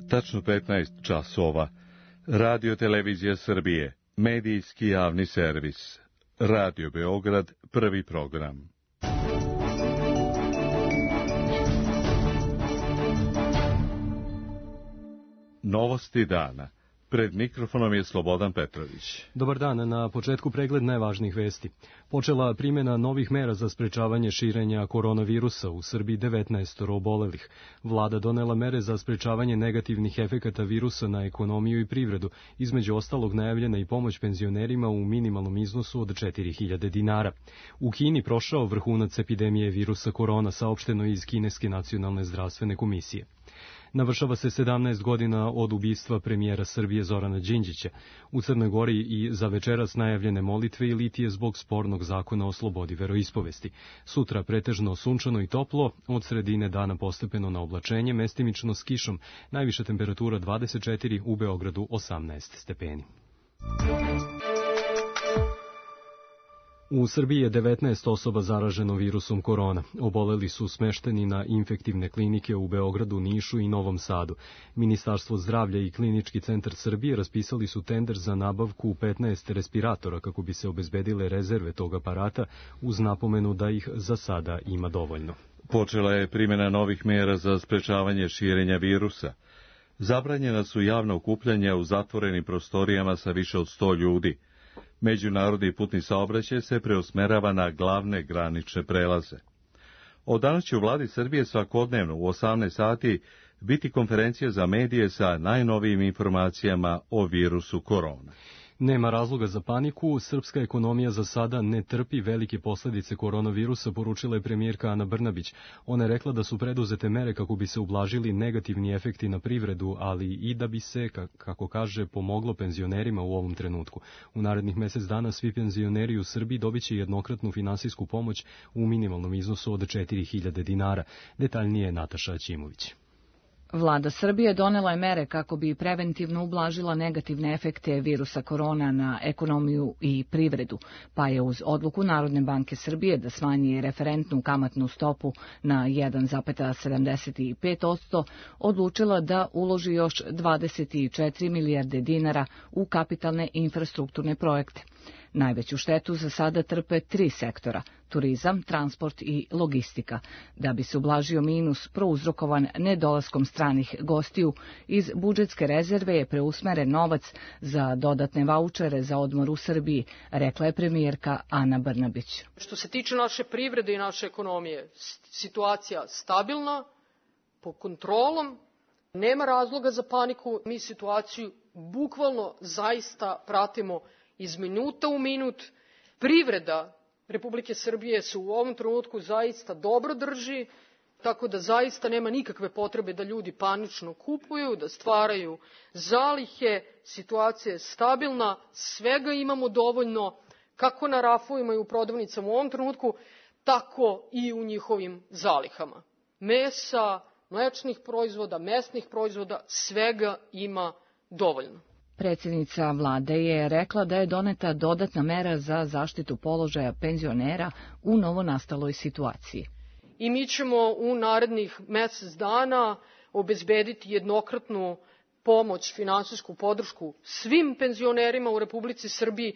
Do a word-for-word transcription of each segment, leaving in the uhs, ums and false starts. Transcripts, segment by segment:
Tačno petnaest časova. Radio Televizija Srbije, medijski javni servis. Radio Beograd, prvi program. Novosti dana. Pred mikrofonom je Slobodan Petrović. Dobar dan, na početku pregled najvažnijih vesti. Počela primjena novih mera za sprečavanje širenja koronavirusa, u Srbiji devetnaest obolelih. Vlada donela mere za sprečavanje negativnih efekata virusa na ekonomiju i privredu, između ostalog najavljena i pomoć penzionerima u minimalnom iznosu od četiri hiljade dinara. U Kini prošao vrhunac epidemije virusa korona, saopšteno iz Kineske nacionalne zdravstvene komisije. Navršava se sedamnaest godina od ubistva premijera Srbije Zorana Đinđića. U Crnoj Gori i za večeras najavljene molitve i litije zbog spornog zakona o slobodi veroispovesti. Sutra pretežno sunčano i toplo, od sredine dana postepeno na oblačenje, mestimično s kišom, najviša temperatura dvadeset četiri, u Beogradu osamnaest stepeni. U Srbiji je devetnaest osoba zaraženo virusom korona. Oboleli su smešteni na infektivne klinike u Beogradu, Nišu i Novom Sadu. Ministarstvo zdravlja i Klinički centar Srbije raspisali su tender za nabavku petnaest respiratora kako bi se obezbedile rezerve tog aparata, uz napomenu da ih za sada ima dovoljno. Počela je primjena novih mera za sprečavanje širenja virusa. Zabranjena su javna okupljanja u zatvorenim prostorijama sa više od sto ljudi. Međunarodni putni saobraćaj se preusmerava na glavne granične prelaze. Od danas će u vladi Srbije svakodnevno u osamnaest sati biti konferencija za medije sa najnovijim informacijama o virusu korona. Nema razloga za paniku, srpska ekonomija za sada ne trpi velike posljedice koronavirusa, poručila je premijerka Ana Brnabić. Ona je rekla da su preduzete mere kako bi se ublažili negativni efekti na privredu, ali i da bi se, kako kaže, pomoglo penzionerima u ovom trenutku. U narednih mjesec dana svi penzioneri u Srbiji dobit će jednokratnu finansijsku pomoć u minimalnom iznosu od četiri hiljade dinara. Detaljnije Nataša Ćimović. Vlada Srbije donela je mere kako bi preventivno ublažila negativne efekte virusa korona na ekonomiju i privredu, pa je uz odluku Narodne banke Srbije da smanji referentnu kamatnu stopu na jedan zarez sedamdeset pet posto odlučila da uloži još dvadeset četiri milijarde dinara u kapitalne infrastrukturne projekte. Najveću štetu za sada trpe tri sektora, turizam, transport i logistika. Da bi se ublažio minus prouzrokovan nedolaskom stranih gostiju, iz budžetske rezerve je preusmeren novac za dodatne vaučere za odmor u Srbiji, rekla je premijerka Ana Brnabić. Što se tiče naše privrede i naše ekonomije, situacija stabilna, pod kontrolom, nema razloga za paniku, mi situaciju bukvalno zaista pratimo iz minuta u minut. Privreda Republike Srbije se u ovom trenutku zaista dobro drži, tako da zaista nema nikakve potrebe da ljudi panično kupuju, da stvaraju zalihe. Situacija je stabilna, svega imamo dovoljno, kako na rafovima i u prodavnicama u ovom trenutku, tako i u njihovim zalihama. Mesa, mlečnih proizvoda, mesnih proizvoda, svega ima dovoljno. Predsjednica vlade je rekla da je doneta dodatna mera za zaštitu položaja penzionera u novonastaloj situaciji. I mi ćemo u narednih mjesec dana obezbediti jednokratnu pomoć, finansijsku podršku svim penzionerima u Republici Srbiji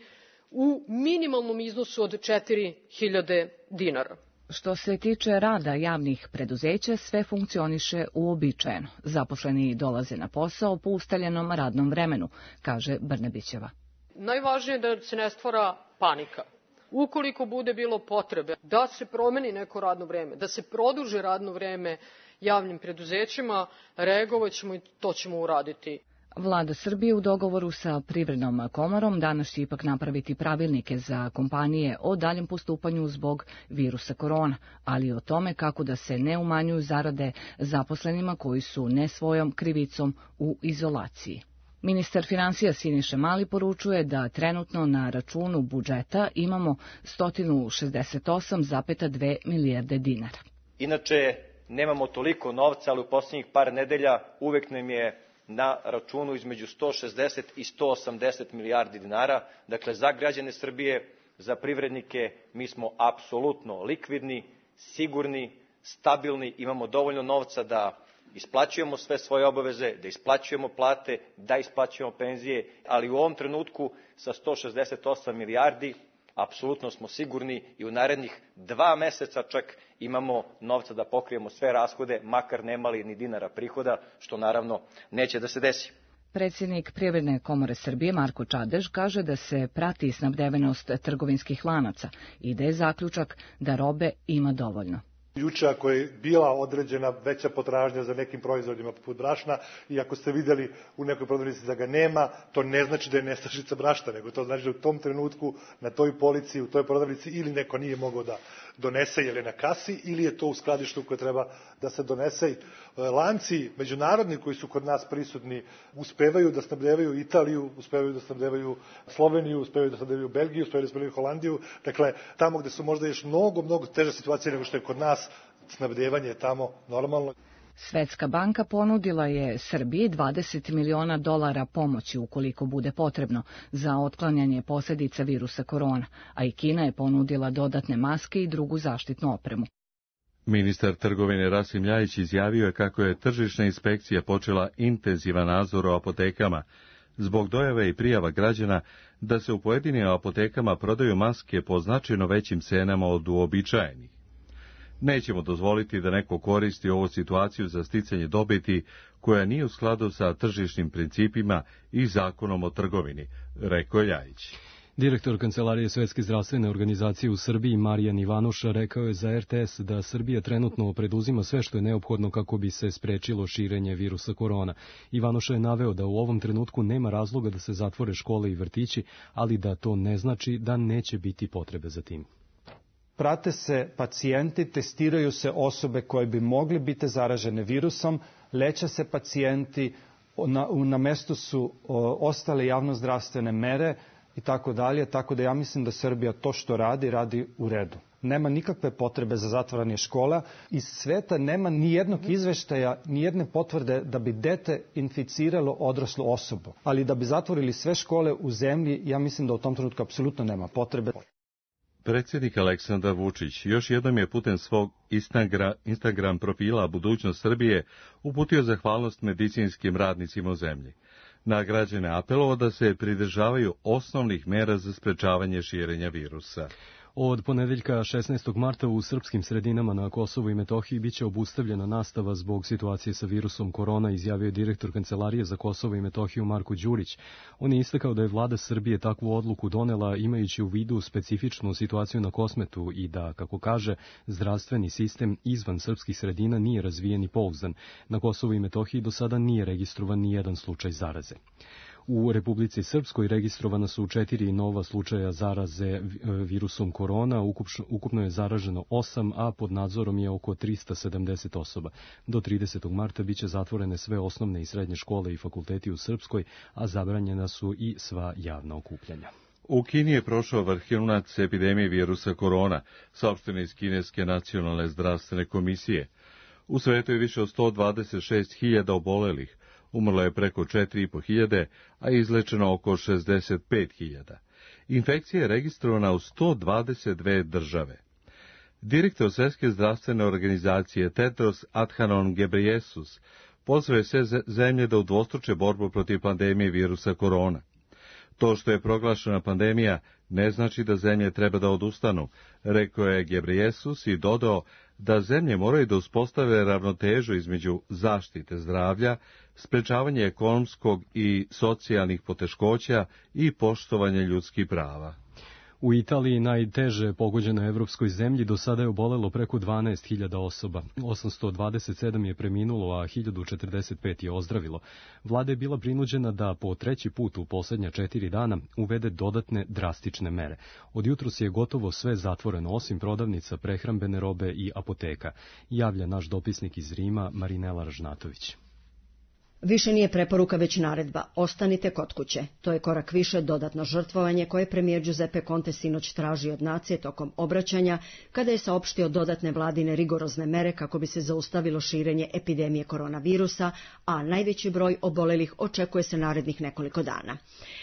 u minimalnom iznosu od četiri hiljade dinara. Što se tiče rada javnih preduzeća, sve funkcioniše uobičajeno. Zaposleni dolaze na posao po ustaljenom radnom vremenu, kaže Brnabićeva. Najvažnije je da se ne stvara panika. Ukoliko bude bilo potrebe da se promeni neko radno vreme, da se produži radno vreme javnim preduzećima, reagovaćemo i to ćemo uraditi. Vlada Srbije u dogovoru sa Privrednom komorom danas će ipak napraviti pravilnike za kompanije o daljem postupanju zbog virusa korona, ali i o tome kako da se ne umanjuju zarade zaposlenima koji su ne svojom krivicom u izolaciji. Ministar finansija Siniša Mali poručuje da trenutno na računu budžeta imamo sto šezdeset osam zarez dve milijarde dinara. Inače, nemamo toliko novca, ali u posljednjih par nedelja uvek nam je na računu između sto šezdeset i sto osamdeset milijardi dinara. Dakle, za građane Srbije, za privrednike, mi smo apsolutno likvidni, sigurni, stabilni, imamo dovoljno novca da isplaćujemo sve svoje obaveze, da isplaćujemo plate, da isplaćujemo penzije, ali u ovom trenutku sa sto šezdeset osam milijardi apsolutno smo sigurni i u narednih dva meseca čak imamo novca da pokrijemo sve rashode, makar nemali ni dinara prihoda, što naravno neće da se desi. Predsjednik Privredne komore Srbije Marko Čadež kaže da se prati snabdevenost trgovinskih lanaca i da je zaključak da robe ima dovoljno. Juče ako je bila određena veća potražnja za nekim proizvodima poput brašna i ako ste vidjeli u nekoj prodavnici da ga nema, to ne znači da je nestašica brašna, nego to znači da u tom trenutku na toj polici, u toj prodavnici ili neko nije mogao da donese jer je na kasi ili je to u skladištu koje treba da se donese. Lanci međunarodni koji su kod nas prisutni uspevaju da snabdevaju Italiju, uspevaju da snabdevaju Sloveniju, uspevaju da snabdevaju Belgiju, uspevaju da snabdevaju Holandiju. Dakle, tamo gde su možda još mnogo, mnogo teže situacije nego što je kod nas, snabdevanje je tamo normalno. Svetska banka ponudila je Srbiji dvadeset miliona dolara pomoći ukoliko bude potrebno za otklanjanje posljedica virusa korona, a i Kina je ponudila dodatne maske i drugu zaštitnu opremu. Ministar trgovine Rasim Ljajić izjavio je kako je tržišna inspekcija počela intenzivan nadzor u apotekama, zbog dojave i prijava građana da se u pojedinim apotekama prodaju maske po značajno većim cenama od uobičajenih. Nećemo dozvoliti da neko koristi ovu situaciju za sticanje dobiti koja nije u skladu sa tržišnim principima i zakonom o trgovini, rekao je Ljajić. Direktor Kancelarije Svetske zdravstvene organizacije u Srbiji Marijan Ivanuša rekao je za er te es da Srbija trenutno preduzima sve što je neophodno kako bi se sprečilo širenje virusa korona. Ivanuša je naveo da u ovom trenutku nema razloga da se zatvore škole i vrtići, ali da to ne znači da neće biti potrebe za tim. Prate se pacijenti, testiraju se osobe koje bi mogli biti zaražene virusom, leče se pacijenti, na, na mestu su o, ostale javnozdravstvene mere i tako dalje, tako da ja mislim da Srbija to što radi, radi u redu. Nema nikakve potrebe za zatvaranje škola. Iz sveta nema ni jednog izveštaja, ni jedne potvrde da bi dete inficiralo odraslu osobu. Ali da bi zatvorili sve škole u zemlji, ja mislim da u tom trenutku apsolutno nema potrebe. Predsjednik Aleksandar Vučić još jednom je putem svog Instagram profila Budućnost Srbije uputio zahvalnost medicinskim radnicima u zemlji. Na građane apelovao da se pridržavaju osnovnih mera za sprečavanje širenja virusa. Od ponedeljka šesnaestog marta u srpskim sredinama na Kosovu i Metohiji biće obustavljena nastava zbog situacije sa virusom korona, izjavio je direktor Kancelarije za Kosovo i Metohiju Marko Đurić. On je istakao da je vlada Srbije takvu odluku donela imajući u vidu specifičnu situaciju na Kosmetu i da, kako kaže, zdravstveni sistem izvan srpskih sredina nije razvijen i pouzdan. Na Kosovu i Metohiji do sada nije registrovan ni jedan slučaj zaraze. U Republici Srpskoj registrovana su četiri nova slučaja zaraze virusom korona, ukupno je zaraženo osam, a pod nadzorom je oko trista sedamdeset osoba. Do tridesetog marta biće zatvorene sve osnovne i srednje škole i fakulteti u Srpskoj, a zabranjena su i sva javna okupljanja. U Kini je prošao vrhunac epidemije virusa korona, saopšteno iz Kineske nacionalne zdravstvene komisije. U svetu je više od sto dvadeset šest hiljada obolelih, umrlo je preko četiri i po hiljade, a izlečeno oko šezdeset pet hiljada. Infekcija je registrovana u sto dvadeset dve države. Direktor Svjetske zdravstvene organizacije Tedros Adhanom Ghebreyesus pozvao je sve zemlje da udvostruče borbu protiv pandemije virusa korona. To što je proglašena pandemija ne znači da zemlje treba da odustanu, rekao je Ghebreyesus i dodao da zemlje moraju da uspostave ravnotežu između zaštite zdravlja, sprečavanje ekonomskog i socijalnih poteškoća i poštovanje ljudskih prava. U Italiji, najteže pogođenoj evropskoj zemlji, do sada je obolelo preko dvanaest hiljada osoba. osamsto dvadeset sedam je preminulo, a hiljadu četrdeset pet je ozdravilo. Vlada je bila prinuđena da po treći put u posljednja četiri dana uvede dodatne drastične mere. Od jutros je gotovo sve zatvoreno, osim prodavnica, prehrambene robe i apoteka, javlja naš dopisnik iz Rima Marinela Ražnatović. Više nije preporuka, već naredba. Ostanite kod kuće. To je korak više dodatno žrtvovanje koje premijer Giuseppe Conte sinoć traži od nacije tokom obraćanja, kada je saopštio dodatne vladine rigorozne mere kako bi se zaustavilo širenje epidemije koronavirusa, a najveći broj obolelih očekuje se narednih nekoliko dana.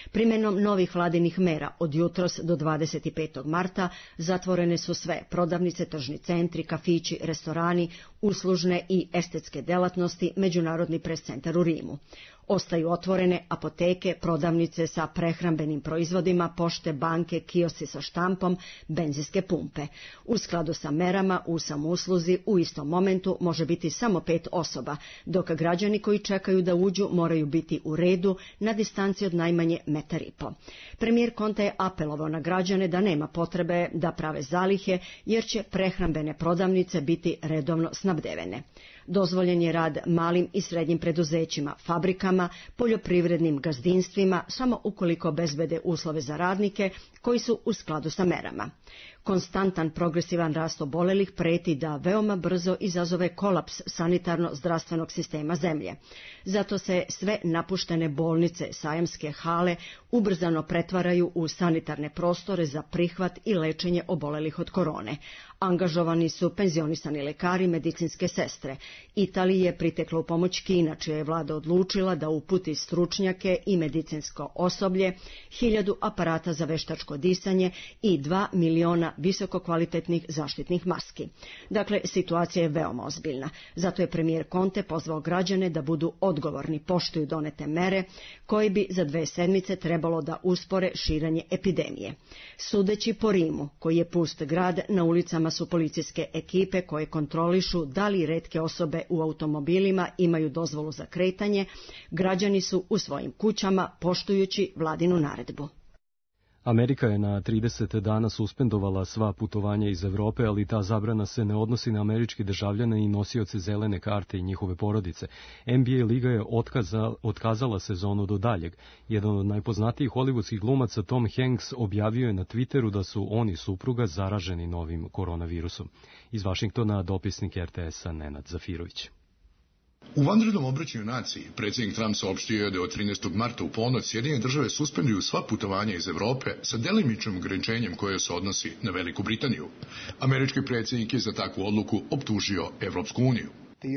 Primenom novih vladinih mera od jutros do dvadeset petog marta zatvorene su sve prodavnice, tržni centri, kafići, restorani, uslužne i estetske delatnosti, Međunarodni pres centar u Rimu. Ostaju otvorene apoteke, prodavnice sa prehrambenim proizvodima, pošte, banke, kiosci sa štampom, benzinske pumpe. U skladu sa merama u samousluzi u istom momentu može biti samo pet osoba, dok građani koji čekaju da uđu moraju biti u redu na distanci od najmanje metar i po. Premijer Conte je apelovao na građane da nema potrebe da prave zalihe, jer će prehrambene prodavnice biti redovno snabdevene. Dozvoljen je rad malim i srednjim preduzećima, fabrikama, poljoprivrednim gazdinstvima, samo ukoliko obezbede uslove za radnike koji su u skladu sa merama. Konstantan progresivan rast obolelih preti da veoma brzo izazove kolaps sanitarno-zdravstvenog sistema zemlje. Zato se sve napuštene bolnice, sajamske hale ubrzano pretvaraju u sanitarne prostore za prihvat i lečenje obolelih od korone. Angažovani su penzionisani lekari, medicinske sestre. Italiji je pritekla u pomoć Kina, čija je vlada odlučila da uputi stručnjake i medicinsko osoblje, hiljadu aparata za veštačko disanje i dva miliona visokokvalitetnih zaštitnih maski. Dakle, situacija je veoma ozbiljna. Zato je premijer Conte pozvao građane da budu odgovorni, poštuju donete mere koje bi za dve sedmice trebalo da uspore širenje epidemije. Sudeći po Rimu, koji je pust grad, na ulicama su policijske ekipe koje kontrolišu da li retke osobe u automobilima imaju dozvolu za kretanje, građani su u svojim kućama poštujući vladinu naredbu. Amerika je na trideset dana suspendovala sva putovanja iz Evrope, ali ta zabrana se ne odnosi na američke državljane i nosioce zelene karte i njihove porodice. N B A liga je otkaza, otkazala sezonu do daljeg. Jedan od najpoznatijih hollywoodskih glumaca, Tom Hanks, objavio je na Twitteru da su on i supruga zaraženi novim koronavirusom. Iz Vašingtona dopisnik R T S-a Nenad Zafirović. U vanrednom obraćanju naciji, predsjednik Trump saopštio je da od trinaestog marta u ponoć Sjedinjene države suspenduju sva putovanja iz Evrope sa delimičnim ograničenjem koje se odnosi na Veliku Britaniju. Američki predsjednik je za takvu odluku optužio Evropsku uniju.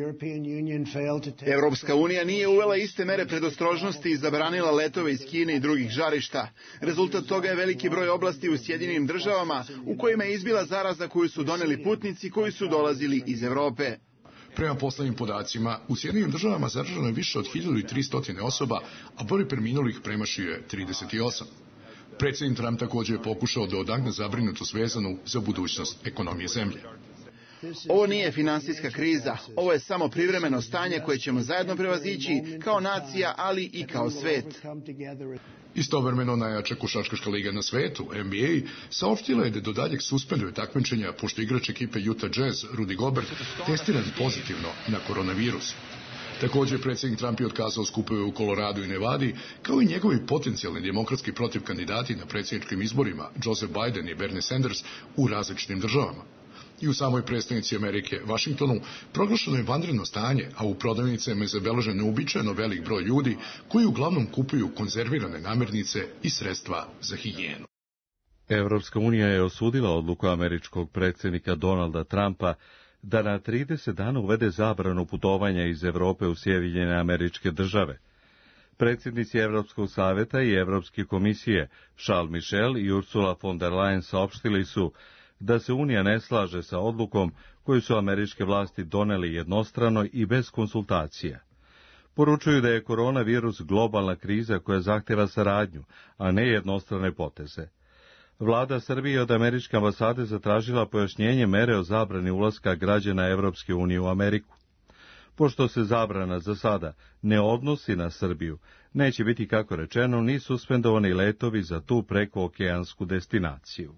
Evropska unija nije uvela iste mere predostrožnosti i zabranila letove iz Kine i drugih žarišta. Rezultat toga je veliki broj oblasti u Sjedinjenim državama u kojima je izbila zaraza koju su doneli putnici koji su dolazili iz Evrope. Prema poslednjim podacima, u Sjedinjenim državama zaraženo je više od hiljadu tristo osoba, a broj preminulih premašio je trideset osam. Predsjednik Trump također je pokušao da odagna zabrinutost vezanu za budućnost ekonomije zemlje. Ovo nije finansijska kriza, ovo je samo privremeno stanje koje ćemo zajedno prevazići kao nacija, ali i kao svet. Istovremeno najjača košarkaška liga na svetu, N B A, saopštila je da do daljeg suspenduje takmičenja pošto igrač ekipe Utah Jazz, Rudy Gobert, testiran pozitivno na koronavirus. Također, predsjednik Trump je otkazao skupove u Koloradu i Nevadi, kao i njegovi potencijalni demokratski protivkandidati na predsjedničkim izborima, Joseph Biden i Bernie Sanders, u različitim državama. I u samoj prestonici Amerike, Vašingtonu, proglašeno je vanredno stanje, a u prodavnicama je zabeležen neuobičajeno velik broj ljudi koji uglavnom kupuju konzervirane namirnice i sredstva za higijenu. Evropska unija je osudila odluku američkog predsjednika Donalda Trumpa da na trideset dana uvede zabranu putovanja iz Evrope u Sjedinjene Američke Države. Predsjednici Evropskog savjeta i Evropske komisije Charles Michel i Ursula von der Leyen saopštili su da se Unija ne slaže sa odlukom koju su američke vlasti doneli jednostrano i bez konsultacija. Poručuju da je koronavirus globalna kriza koja zahtjeva saradnju, a ne jednostrane poteze. Vlada Srbije od američke ambasade zatražila pojašnjenje mere o zabrani ulaska građana Evropske unije u Ameriku. Pošto se zabrana za sada ne odnosi na Srbiju, neće biti, kako rečeno, ni suspendovani letovi za tu prekookeansku destinaciju.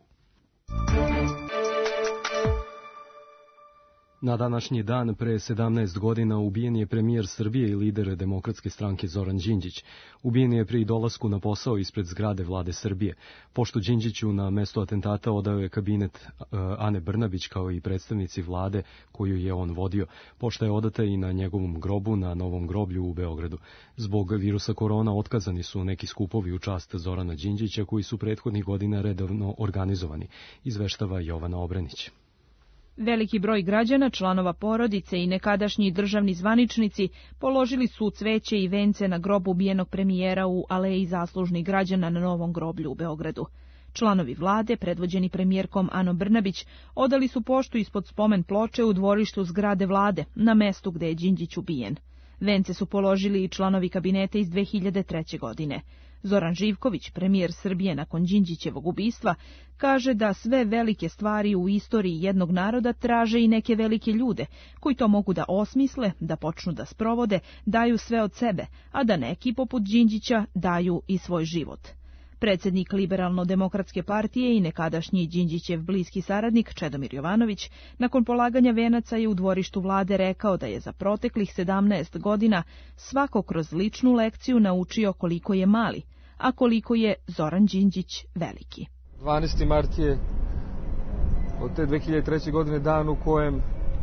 Na današnji dan pre sedamnaest godina ubijen je premijer Srbije i lider Demokratske stranke Zoran Đinđić. Ubijen je pri dolasku na posao ispred zgrade vlade Srbije. Poštu Đinđiću na mesto atentata odao je kabinet Ane Brnabić kao i predstavnici vlade koju je on vodio. Pošta je odata i na njegovom grobu na Novom groblju u Beogradu. Zbog virusa korona otkazani su neki skupovi u čast Zorana Đinđića koji su prethodnih godina redovno organizovani, izveštava Jovana Obrenić. Veliki broj građana, članova porodice i nekadašnji državni zvaničnici položili su cveće i vence na grob ubijenog premijera u Aleji zaslužnih građana na Novom groblju u Beogradu. Članovi vlade, predvođeni premijerkom Anom Brnabić, odali su poštu ispod spomen ploče u dvorištu zgrade vlade, na mestu gde je Đinđić ubijen. Vence su položili i članovi kabineta iz dve hiljade treće. godine. Zoran Živković, premijer Srbije nakon Đinđićevog ubistva, kaže da sve velike stvari u istoriji jednog naroda traže i neke velike ljude, koji to mogu da osmisle, da počnu da sprovode, daju sve od sebe, a da neki, poput Đinđića, daju i svoj život. Predsjednik Liberalno-demokratske partije i nekadašnji Đinđićev bliski saradnik Čedomir Jovanović, nakon polaganja venaca je u dvorištu vlade rekao da je za proteklih sedamnaest godina svako kroz ličnu lekciju naučio koliko je mali, a koliko je Zoran Đinđić veliki. dvanaesti mart je od te dve hiljade treće. godine dan u kojem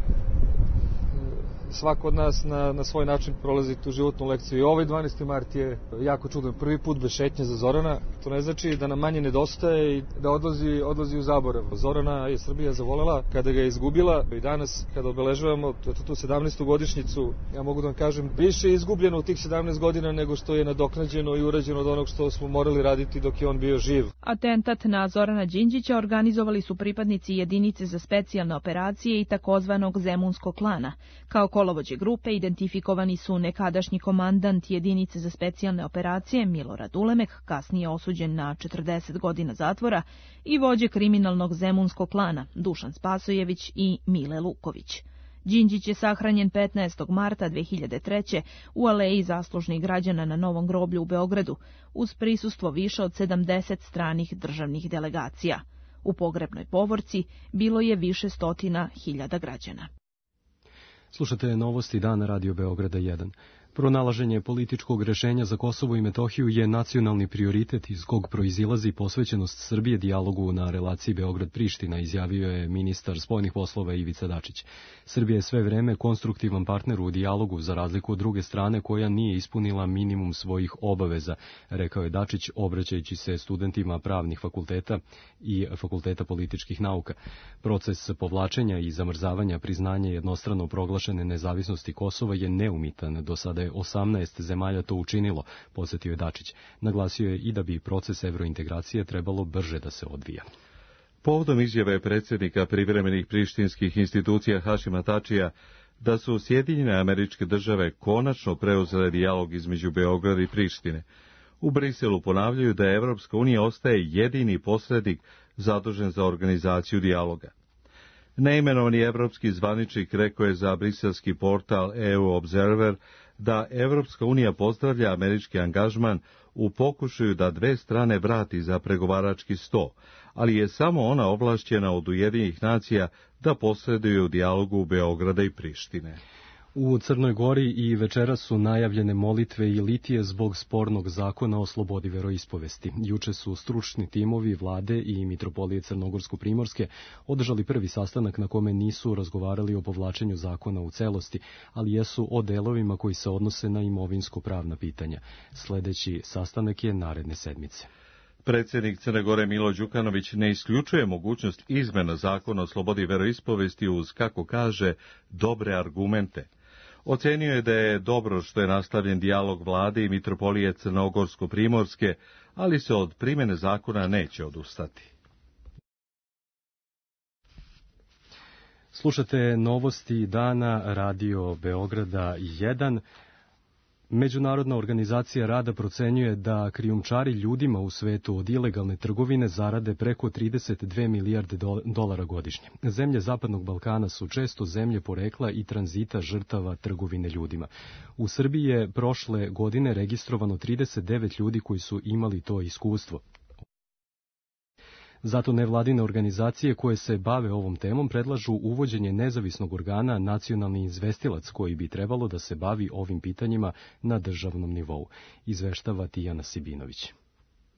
svako od nas na, na svoj način prolazi tu životnu lekciju. I ovaj dvanaesti mart je jako čudan. Prvi put bez šetnje za Zorana. To ne znači da nam manje nedostaje i da odlazi, odlazi u zaborav. Zorana je Srbija zavolela kada ga je izgubila i danas kada obeležavamo tu sedamnaestu godišnjicu, ja mogu da vam kažem, više je izgubljeno u tih sedamnaest godina nego što je nadoknađeno i urađeno od onog što smo morali raditi dok je on bio živ. Atentat na Zorana Đinđića organizovali su pripadnici jedinice za specijalne operacije i takozvanog Zemunskog klana. Kao kolovođe grupe identifikovani su nekadašnji komandant jedinice za specijalne operacije Milorad Ulemek, kasnije osuđen na četrdeset godina zatvora, i vođe kriminalnog Zemunskog klana Dušan Spasojević i Mile Luković. Đinđić je sahranjen petnaestog marta dve hiljade treće. u Aleji zaslužnih građana na Novom groblju u Beogradu, uz prisustvo više od sedamdeset stranih državnih delegacija. U pogrebnoj povorci bilo je više stotina hiljada građana. Slušate novosti dana Radio Beograda jedan. Pronalaženje političkog rešenja za Kosovo i Metohiju je nacionalni prioritet iz kog proizilazi posvećenost Srbije dijalogu na relaciji Beograd-Priština, izjavio je ministar spoljnih poslova Ivica Dačić. Srbija je sve vreme konstruktivan partner u dijalogu, za razliku od druge strane koja nije ispunila minimum svojih obaveza, rekao je Dačić, obraćajući se studentima pravnih fakulteta i fakulteta političkih nauka. Proces povlačenja i zamrzavanja priznanja jednostrano proglašene nezavisnosti Kosova je neumitan. Do sada je osamnaest zemalja to učinilo, podsjetio je Dačić. Naglasio je i da bi proces evrointegracije trebalo brže da se odvija. Povodom izjave predsjednika privremenih prištinskih institucija Hašima Tačija da su Sjedinjene Američke Države konačno preuzele dijalog između Beograda i Prištine, u Briselu ponavljaju da Evropska unija ostaje jedini posrednik zadužen za organizaciju dijaloga. Neimenovani evropski zvaničnik rekao je za briselski portal E U Observer da Evropska unija pozdravlja američki angažman u pokušaju da dve strane vrati za pregovarački sto, ali je samo ona ovlašćena od Ujedinjenih nacija da posreduje u dijalogu Beograda i Prištine. U Crnoj Gori i večeras su najavljene molitve i litije zbog spornog zakona o slobodi veroispovesti. Juče su stručni timovi vlade i mitropolije Crnogorsko-Primorske održali prvi sastanak na kome nisu razgovarali o povlačenju zakona u celosti, ali jesu o delovima koji se odnose na imovinsko-pravna pitanja. Sledeći sastanak je naredne sedmice. Predsjednik Crne Gore Milo Đukanović ne isključuje mogućnost izmena zakona o slobodi veroispovesti uz, kako kaže, dobre argumente. Ocenio je da je dobro što je nastavljen dijalog vlade i mitropolije Crnogorsko-Primorske, ali se od primjene zakona neće odustati. Slušate novosti dana Radio Beograda jedan. Međunarodna organizacija rada procenjuje da krijumčari ljudima u svetu od ilegalne trgovine zarade preko trideset dve milijarde dolara godišnje. Zemlje Zapadnog Balkana su često zemlje porekla i tranzita žrtava trgovine ljudima. U Srbiji je prošle godine registrovano trideset devet ljudi koji su imali to iskustvo. Zato nevladine organizacije koje se bave ovom temom predlažu uvođenje nezavisnog organa Nacionalni izvestilac koji bi trebalo da se bavi ovim pitanjima na državnom nivou, izveštava Tijana Sibinović.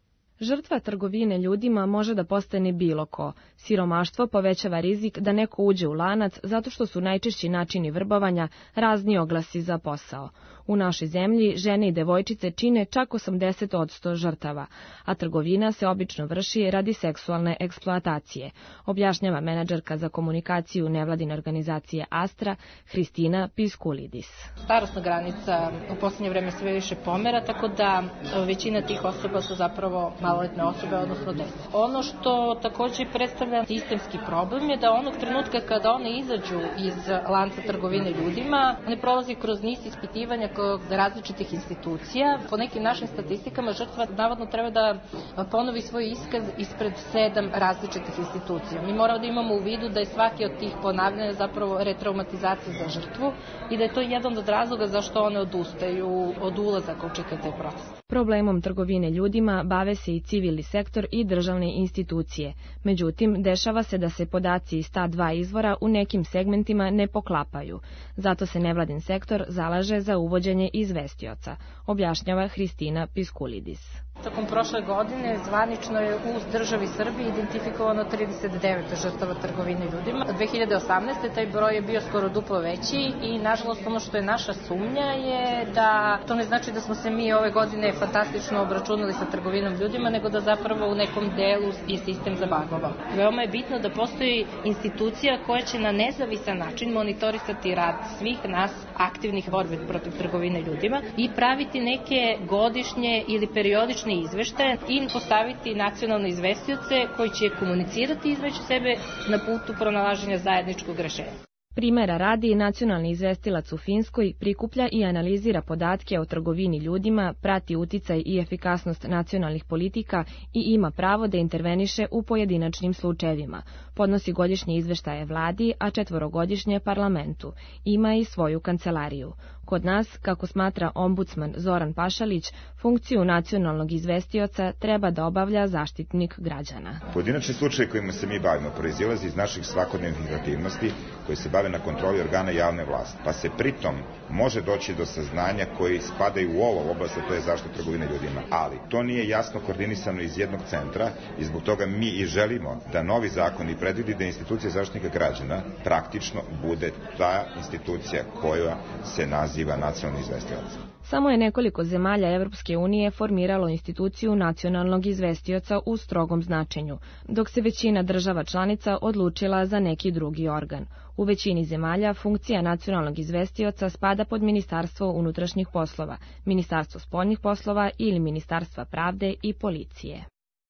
Žrtva trgovine ljudima može da postane bilo ko. Siromaštvo povećava rizik da neko uđe u lanac zato što su najčešći načini vrbovanja razni oglasi za posao. U našoj zemlji žene i devojčice čine čak osamdeset posto žrtava, a trgovina se obično vrši radi seksualne eksploatacije, objašnjava menadžerka za komunikaciju nevladine organizacije Astra, Hristina Piskulidis. Starosna granica u poslednje vreme sve više pomera, tako da većina tih osoba su zapravo maloletne osobe, odnosno deca. Ono što takođe predstavlja sistemski problem je da onog trenutka kada one izađu iz lanca trgovine ljudima, one prolazi kroz niz ispitivanja kod različitih institucija. Po nekim našim statistikama žrtva navodno treba da ponovi svoj iskaz ispred sedam različitih institucija. Mi moramo da imamo u vidu da je svaki od tih ponavljanja zapravo retraumatizacija za žrtvu i da je to jedan od razloga zašto one odustaju od ulazaka u čitav taj proces. Problemom trgovine ljudima bave se i civilni sektor i državne institucije. Međutim, dešava se da se podaci iz ta dva izvora u nekim segmentima ne poklapaju. Zato se nevladin sektor zalaže za uvođenje izvestioca, objašnjava Hristina Piskulidis. Tokom prošle godine zvanično je u državi Srbiji identifikovano trideset devet žrtava trgovine ljudima. dve hiljade osamnaeste. taj broj je bio skoro duplo veći i nažalost ono što je naša sumnja je da to ne znači da smo se mi ove godine fantastično obračunali sa trgovinom ljudima, nego da zapravo u nekom delu je sistem zabagovao. Veoma je bitno da postoji institucija koja će na nezavisan način monitorisati rad svih nas aktivnih borbi protiv trgovine ljudima i praviti neke godišnje ili periodične izveštaje i postaviti nacionalne izvestioce koji će komunicirati između sebe na putu pronalaženja zajedničkog rešenja. Primera radi, nacionalni izvestilac u Finskoj prikuplja i analizira podatke o trgovini ljudima, prati uticaj i efikasnost nacionalnih politika i ima pravo da interveniše u pojedinačnim slučajevima. Podnosi godišnje izveštaje vladi, a četvorogodišnje parlamentu. Ima i svoju kancelariju. Kod nas, kako smatra ombudsman Zoran Pašalić, funkciju nacionalnog izvestioca treba da obavlja zaštitnik građana. Pojedinačni slučaj kojima se mi bavimo proizilazi iz naših svakodnevnih aktivnosti koji se bave na kontroli organa javne vlasti, pa se pritom može doći do saznanja koji spadaju u ovu oblast, a to je zaštita trgovine ljudima. Ali to nije jasno koordinisano iz jednog centra i zbog toga mi i želimo da novi zakon i predvidi da institucija zaštitnika građana praktično bude ta institucija koja se naziva nacionalni izvestilac. Samo je nekoliko zemalja Evropske unije formiralo instituciju nacionalnog izvestioca u strogom značenju, dok se većina država članica odlučila za neki drugi organ. U većini zemalja funkcija nacionalnog izvestioca spada pod Ministarstvo unutrašnjih poslova, Ministarstvo spoljnih poslova ili Ministarstva pravde i policije.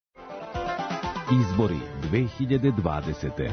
Izbori dve hiljade dvadesete.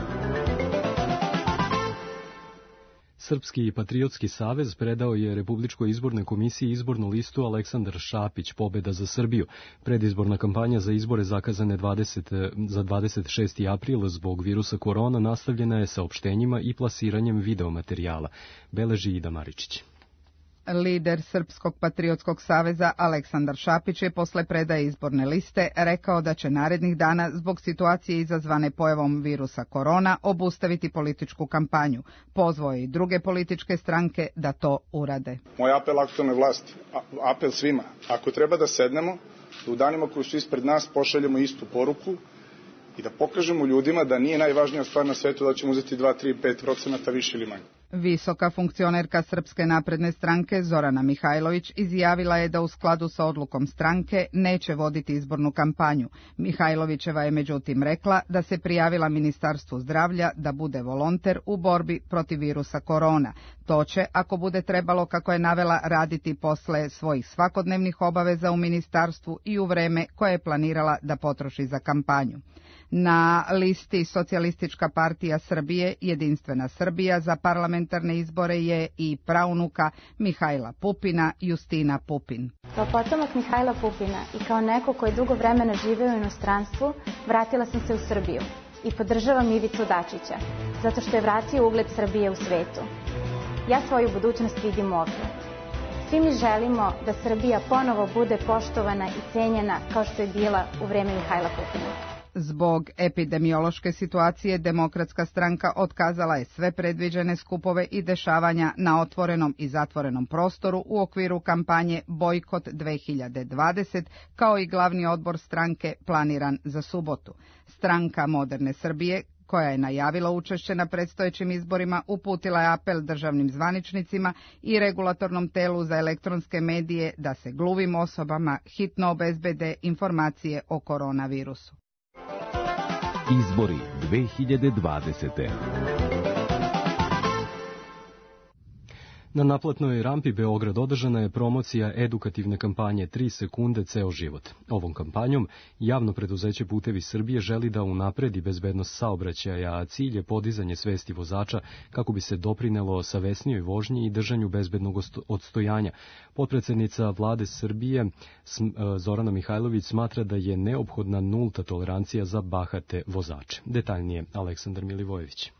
Srpski patriotski savez predao je Republičkoj izbornoj komisiji izbornu listu Aleksandar Šapić, pobeda za Srbiju. Predizborna kampanja za izbore zakazane dvadesete za dvadeset šesti april zbog virusa korona nastavljena je saopštenjima i plasiranjem videomaterijala. Beleži Ida Maričić. Lider Srpskog patriotskog saveza Aleksandar Šapić je posle predaje izborne liste rekao da će narednih dana zbog situacije izazvane pojavom virusa korona obustaviti političku kampanju. Pozvao je i druge političke stranke da to urade. Moj apel aktualne vlasti, apel svima, ako treba da sednemo, da u danima koji su ispred nas pošaljemo istu poruku i da pokažemo ljudima da nije najvažnija stvar na svetu da ćemo uzeti dva, tri, pet procenata više ili manje. Visoka funkcionerka Srpske napredne stranke Zorana Mihajlović izjavila je da u skladu sa odlukom stranke neće voditi izbornu kampanju. Mihajlovićeva je međutim rekla da se prijavila Ministarstvu zdravlja da bude volonter u borbi protiv virusa korona. To će, ako bude trebalo, kako je navela, raditi posle svojih svakodnevnih obaveza u ministarstvu i u vreme koje je planirala da potroši za kampanju. Na listi Socijalistička partija Srbije, Jedinstvena Srbija za parlamentarne izbore je i praunuka Mihajla Pupina, Justina Pupin. Kao potomak Mihajla Pupina i kao neko ko je dugo vremena živeo u inostranstvu, vratila sam se u Srbiju i podržavam Ivicu Dačića, zato što je vratio ugled Srbije u svetu. Ja svoju budućnost vidim ovdje. Svi mi želimo da Srbija ponovo bude poštovana i cenjena kao što je bila u vreme Mihajla Pupina. Zbog epidemiološke situacije Demokratska stranka otkazala je sve predviđene skupove i dešavanja na otvorenom i zatvorenom prostoru u okviru kampanje Bojkot dve hiljade dvadeset, kao i glavni odbor stranke planiran za subotu. Stranka Moderne Srbije, koja je najavila učešće na predstojećim izborima, uputila je apel državnim zvaničnicima i regulatornom telu za elektronske medije da se gluvim osobama hitno obezbede informacije o koronavirusu. Izbori dve hiljade dvadesete. Na naplatnoj rampi Beograd održana je promocija edukativne kampanje tri sekunde ceo život. Ovom kampanjom javno preduzeće Putevi Srbije želi da unapredi bezbednost saobraćaja, a cilj je podizanje svesti vozača kako bi se doprinelo savesnijoj vožnji i držanju bezbednog odstojanja. Potpredsednica Vlade Srbije Zorana Mihajlović smatra da je neophodna nulta tolerancija za bahate vozače. Detaljnije Aleksandar Milivojević.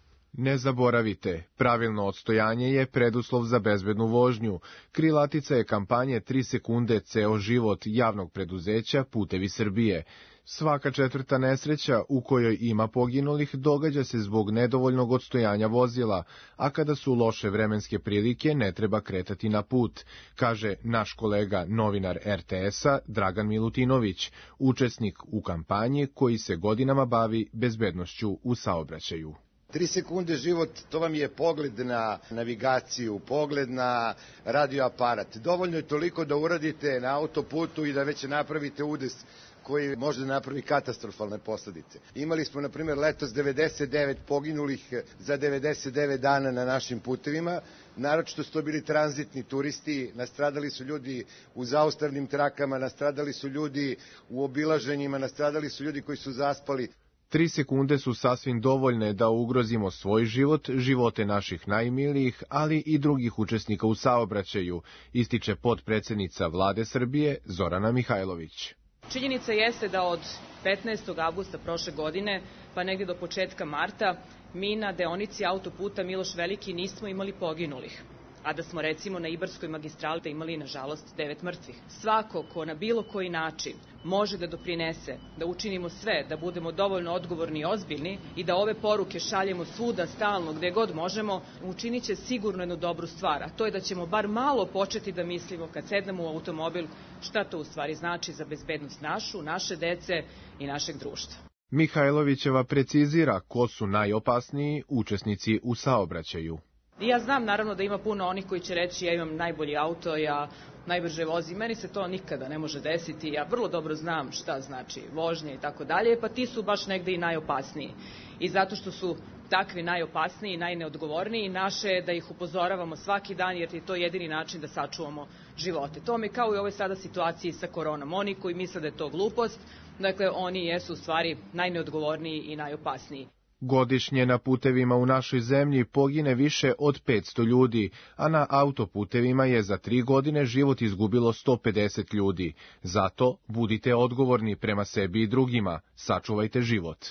Ne zaboravite, pravilno odstojanje je preduslov za bezbednu vožnju. Krilatica je kampanje tri sekunde ceo život javnog preduzeća Putevi Srbije. Svaka četvrta nesreća u kojoj ima poginulih događa se zbog nedovoljnog odstojanja vozila, a kada su loše vremenske prilike ne treba kretati na put, kaže naš kolega novinar er te esa Dragan Milutinović, učesnik u kampanji koji se godinama bavi bezbednošću u saobraćaju. Tri sekunde život, to vam je pogled na navigaciju, pogled na radioaparat. Dovoljno je toliko da uradite na autoputu i da već napravite udes koji može da napravi katastrofalne posledice. Imali smo, na primjer, letos devedeset devet poginulih za devedeset devet dana na našim putevima. Naročito su to bili tranzitni turisti, nastradali su ljudi u zaustavnim trakama, nastradali su ljudi u obilaženjima, nastradali su ljudi koji su zaspali. Tri sekunde su sasvim dovoljne da ugrozimo svoj život, živote naših najmilijih, ali i drugih učesnika u saobraćaju, ističe potpredsednica Vlade Srbije Zorana Mihajlović. Činjenica jeste da od petnaestog avgusta prošle godine, pa negdje do početka marta, mi na deonici autoputa Miloš Veliki nismo imali poginulih, a da smo recimo na Ibarskoj magistrali imali, nažalost, devet mrtvih. Svako ko na bilo koji način može da doprinese, da učinimo sve, da budemo dovoljno odgovorni i ozbiljni i da ove poruke šaljemo svuda, stalno, gde god možemo, učinit će sigurno jednu dobru stvar, a to je da ćemo bar malo početi da mislimo kad sednemo u automobil šta to u stvari znači za bezbednost našu, naše dece i našeg društva. Mihajlovićeva precizira ko su najopasniji učesnici u saobraćaju. I ja znam naravno da ima puno onih koji će reći ja imam najbolji auto, ja najbrže vozim, meni se to nikada ne može desiti, ja vrlo dobro znam šta znači vožnja i tako dalje, pa ti su baš negde i najopasniji. I zato što su takvi najopasniji i najneodgovorniji, naše je da ih upozoravamo svaki dan jer je to jedini način da sačuvamo živote. To mi kao i u ovoj sada situaciji sa koronom. Oni koji misle da je to glupost, dakle oni jesu u stvari najneodgovorniji i najopasniji. Godišnje na putevima u našoj zemlji pogine više od petsto ljudi, a na autoputevima je za tri godine život izgubilo sto pedeset ljudi. Zato budite odgovorni prema sebi i drugima, sačuvajte život.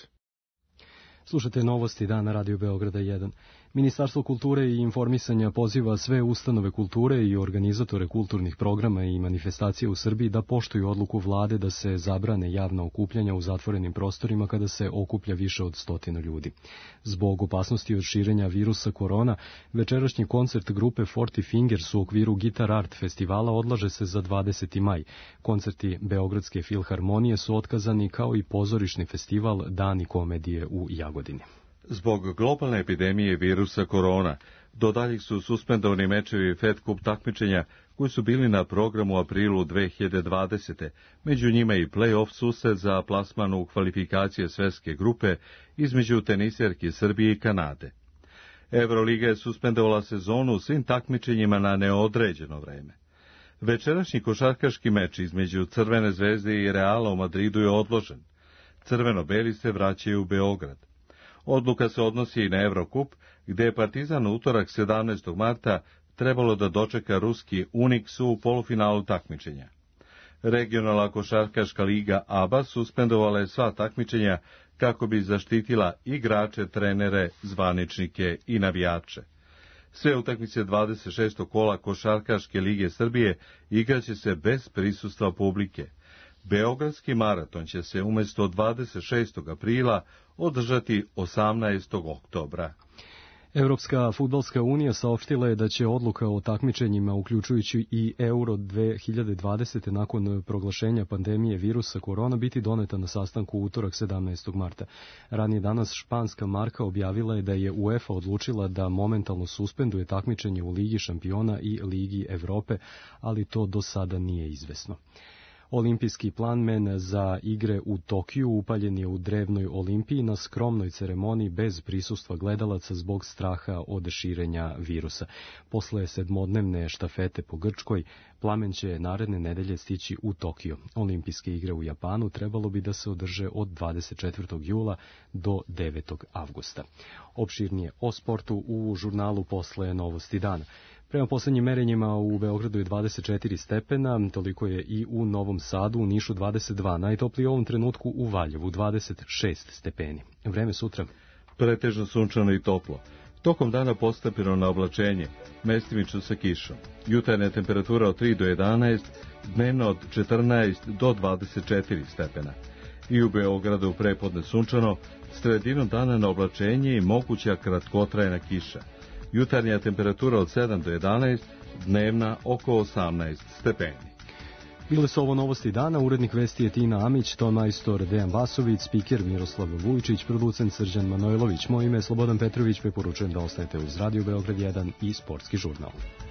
Slušate novosti dana Radio Beograda jedan. Ministarstvo kulture i informisanja poziva sve ustanove kulture i organizatore kulturnih programa i manifestacija u Srbiji da poštuju odluku vlade da se zabrane javna okupljanja u zatvorenim prostorima kada se okuplja više od stotinu ljudi. Zbog opasnosti od širenja virusa korona, večerašnji koncert grupe Forty Fingers u okviru Guitar Art festivala odlaže se za dvadeseti maj. Koncerti Beogradske filharmonije su otkazani kao i pozorišni festival Dani komedije u Jagodini. Zbog globalne epidemije virusa korona, do daljih su suspendovani mečevi Fed Cup takmičenja koji su bili na programu u aprilu dve hiljade dvadesete. Među njima i play-off susret za plasman u kvalifikacije svetske grupe između teniserki Srbije i Kanade. Euroliga je suspendovala sezonu u svim takmičenjima na neodređeno vreme. Večerašnji košarkaški meč između Crvene zvezde i Reala u Madridu je odložen. Crveno-beli se vraćaju u Beograd. Odluka se odnosi i na Evrokup, gde je Partizan u utorak sedamnaestog marta trebalo da dočeka ruski Unix u polufinalu takmičenja. Regionalna košarkaška liga A B A suspendovala je sva takmičenja kako bi zaštitila igrače, trenere, zvaničnike i navijače. Sve utakmice dvadeset šestog kola Košarkaške lige Srbije igraće se bez prisustva publike. Beogradski maraton će se umjesto dvadeset šestog aprila održati osamnaestog oktobra. Europska fudbalska unija saopštila je da će odluka o takmičenjima, uključujući i Euro dve hiljade dvadesete nakon proglašenja pandemije virusa korona, biti doneta na sastanku u utorak sedamnaestog marta. Ranije danas španska marka objavila je da je UEFA odlučila da momentalno suspenduje takmičenje u Ligi šampiona i Ligi Evrope, ali to do sada nije izvesno. Olimpijski planmen za igre u Tokiju upaljen je u drevnoj Olimpiji na skromnoj ceremoniji bez prisustva gledalaca zbog straha od širenja virusa. Posle sedmodnevne štafete po Grčkoj, plamen će naredne nedelje stići u Tokio. Olimpijske igre u Japanu trebalo bi da se održe od dvadeset četvrtog jula do devetog avgusta. Opširnije o sportu u žurnalu Posle novosti dana. Prema poslednjim merenjima u Beogradu je dvadeset četiri stepena, toliko je i u Novom Sadu, u Nišu dvadeset dva, najtoplije u ovom trenutku u Valjevu dvadeset šest stepeni. Vreme sutra. Pretežno sunčano i toplo. Tokom dana postepeno na oblačenje, mestimično sa kišom. Jutarnja temperatura od tri do jedanaest, dnevno od četrnaest do dvadeset četiri stepena. I u Beogradu prepodne sunčano, sredinom dana na oblačenje i moguća kratkotrajna kiša. Jutarnja temperatura od sedam do jedanaest, dnevna oko osamnaest stepeni. Bile su ovo novosti dana, urednik vesti je Tina Amić, ton majstor Dejan Vasović, spiker Miroslav Vujičić, producent Srđan Manojlović. Moje ime je Slobodan Petrović, preporučujem da ostanete uz Radio Beograd jedan i Sportski žurnal.